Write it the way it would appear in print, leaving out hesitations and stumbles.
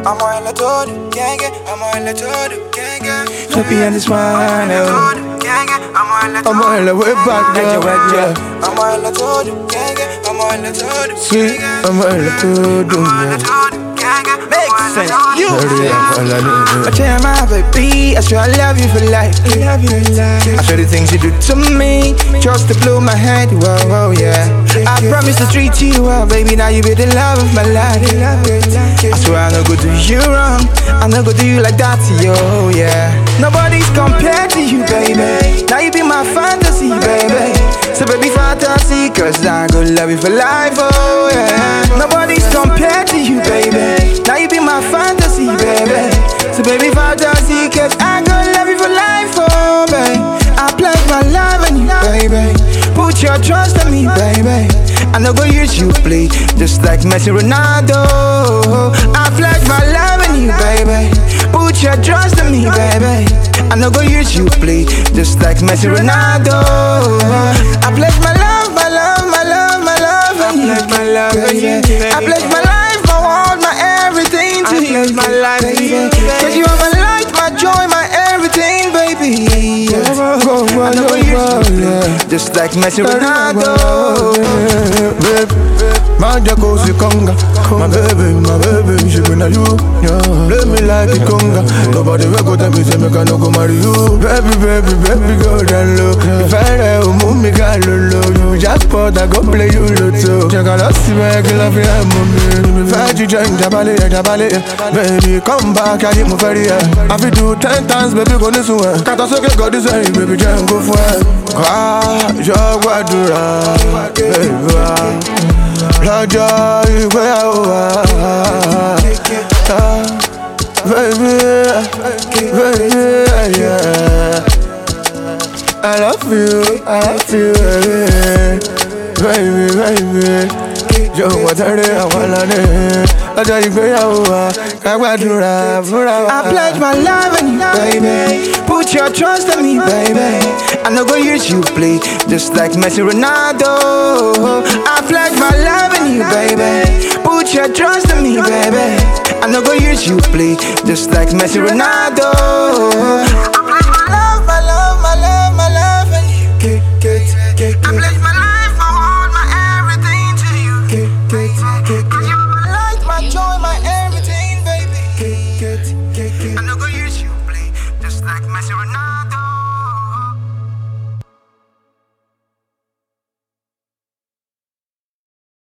ela todo, gang, ela todo, gang. Happy and this one, I'm ela way back there, yeah. ela todo, gang, ela todo, Sweet, ela todo, yeah. Makes sense. You. I tell my baby, I swear I love you for life. I swear the things you do to me, just to blow my head, whoa, yeah. I promise to treat you well, baby, now you be the love of my life. I swear I'm not gonna do you wrong, I'm not gonna do you like that, yo, yeah. Nobody's compared to you, baby. Now you be my fantasy, baby. So baby, fantasy, cause I'm gonna love you for life, oh, yeah. Nobody's compared to you, baby. Now you be my fantasy, baby. So baby, fantasy, cause I'm gonna love you for life, oh, baby. I pledge my love on you, baby. Put your trust in me, baby. I'm not gonna use you, play just like Messi, Ronaldo. I pledge my love on you, baby. Put your trust in me, baby. I'm not gonna use you, play just like Messi, Ronaldo. I pledge my love, my love, my love, my love on you, baby. I pledge my life, my world, my everything to you, my life, baby. Cause you are my light, my joy, my everything, baby. I'm not gonna use you, just like Messi, Ronaldo. My dear goes the conga. My baby, she been a you. Play me like a conga. Nobody will go to me, say me can no go marry you. Baby, go down low. If I move me, got low. You just put I go play you low. Check out us, make love you, mommy. If I join Jabale, baby, come back, I get my ferry. I feel do 10 times, baby, go this way. Can't also get God this way, baby, just go for it. Ah, you're what do baby. Lọ́jọ́ ìgbéyàwó wa, baby, yeah. I love you, baby. Jọ̀wọ́ wọ́n tẹ́lẹ̀ àwọn aládé. Lọ́jọ́ ìgbéyàwó wa, ká gbàdúrà fúnra wa. I pledge my love on you, baby. Put your trust in me, baby. I'm not gonna use you, play just like Messi, Ronaldo. I pledge my love in you, baby. Put your trust in me, baby. I'm not gonna use you, play just like Messi, Ronaldo.